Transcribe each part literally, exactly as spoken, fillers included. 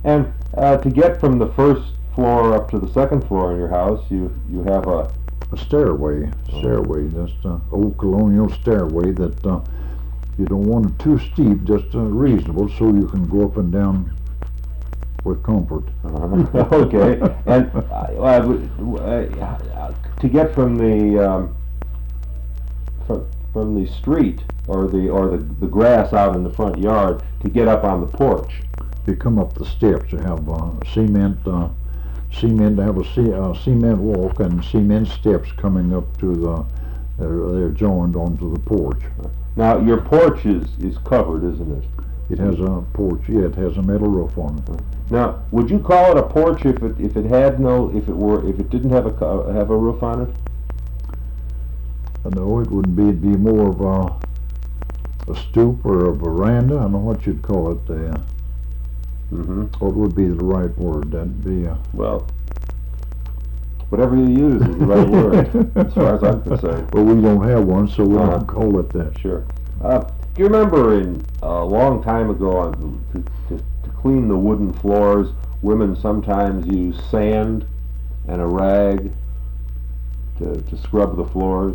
And uh, to get from the first floor up to the second floor in your house, you you have a A stairway, stairway, just an old colonial stairway that uh, you don't want it too steep, just uh, reasonable, so you can go up and down with comfort. uh, okay. And uh, uh, to get from the um, from, from the street or the or the, the grass out in the front yard to get up on the porch. You come up the steps, you have uh, cement, uh, cement, have a ce- uh, cement walk and cement steps coming up to the, they're, they're joined onto the porch. Now your porch is, is covered, isn't it? It has a porch, yeah, it has a metal roof on it. Now, would you call it a porch if it if it had no if it were if it didn't have a co- have a roof on it? Uh, No, it wouldn't be, it'd be more of a, a stoop or a veranda, I don't know what you'd call it, uh, Mm-hmm. what would be the right word, that'd be a... Well, whatever you use is the right word, as far as I'm concerned. Well, we don't have one, so we Uh-huh. don't call it that. Sure. Uh, do you remember in a long time ago, on, to, to, to clean the wooden floors, women sometimes use sand and a rag to, to scrub the floors?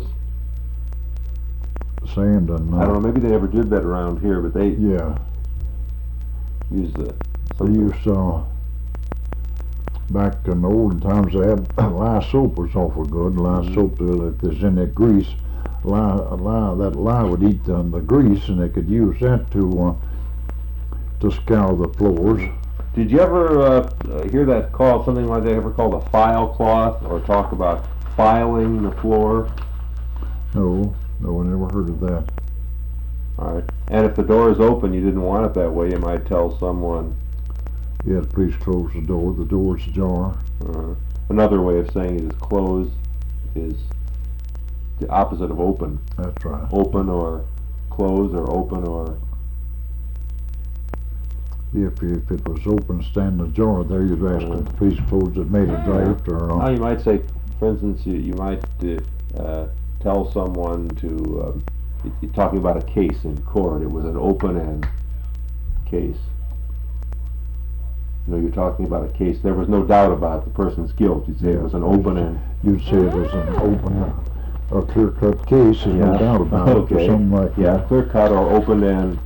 Sand and... Uh, I don't know, maybe they never did that around here, but they Yeah, use the... they used, uh, back in the old times, they had lye soap was awful good. Lye Mhm. soap, uh, if there's in that grease, lye, lye, that lye would eat the, the grease, and they could use that to, uh, to scour the floors. Did you ever uh, hear that called, something like they ever called a file cloth, or talk about filing the floor? No, no, I never heard of that. All right. And if the door is open, you didn't want it that way, you might tell someone. Yeah, please close the door. The door's ajar. Uh, another way of saying it is closed is the opposite of open. That's right. Open or close, or open or... If, if it was open, standing ajar there, you'd ask them to please close it, made a draft, or... Now Uh, you might say, for instance, you, you might uh, uh, tell someone to, um, you- you're talking about a case in court, it was an open-end case. You know, you're talking about a case, there was no doubt about the person's guilt, you'd say it was an open-end. You'd say it was an open, a clear-cut case, there's no Yeah. doubt about it, or Okay. something like Yeah, that. clear cut or open-end.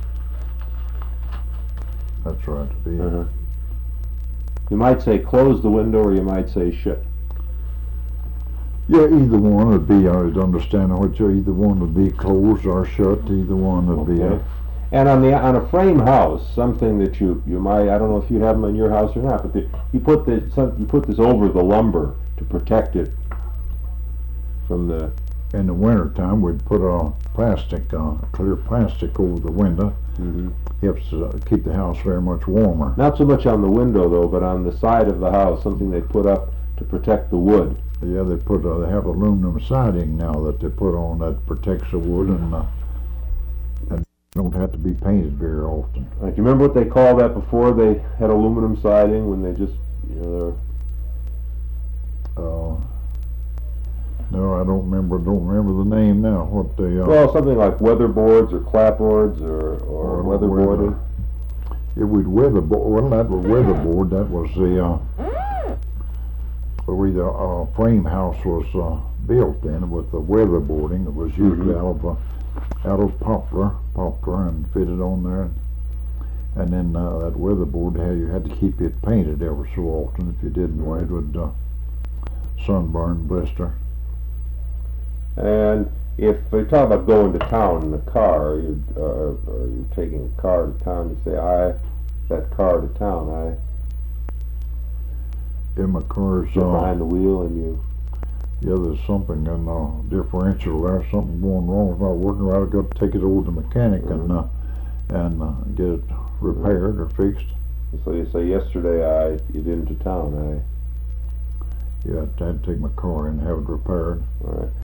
That's right, to be. Uh-huh. You might say close the window, or you might say shut. Yeah, either one would be, I would understand what you, either one would be closed or shut, either one would be. Okay. Uh, And on the on a frame house, something that you you might, I don't know if you have them in your house or not, but the, you put the some, you put this over the lumber to protect it from the. in the winter time, we'd put a plastic, uh, clear plastic over the window. Mm-hmm. Helps uh, keep the house very much warmer. Not so much on the window though, but on the side of the house, something they put up to protect the wood. Yeah, they put, uh, they have aluminum siding now that they put on that protects the wood and, uh, and don't have to be painted very often. Right, do you remember what they called that before they had aluminum siding, when they just, you know, Uh, no, I don't remember, don't remember the name now, what they, they're, uh, well, something like weatherboards or clapboards or, or Or weatherboarding. it would weatherboard, well, that was weatherboard, that was the, uh, where the, uh, frame house was, uh, built in with the weatherboarding. It was usually Mhm. out of, uh, out of poplar, poplar and fitted on there. And then, uh, that weatherboard, how you had to keep it painted every so often. If you didn't, why it would, uh, sunburn, blister. And if we talk about going to town in a car, you uh, or you're taking a car to town, you say, I, that car to town, I In my car's, get uh, behind the wheel and you, yeah, there's something in the differential there, something going wrong, it's not working right, I've got to take it over to the mechanic and, uh, and, uh, get it repaired or fixed. so you say, yesterday I, you did into town, Yeah, I had to take my car in and have it repaired. I, all right.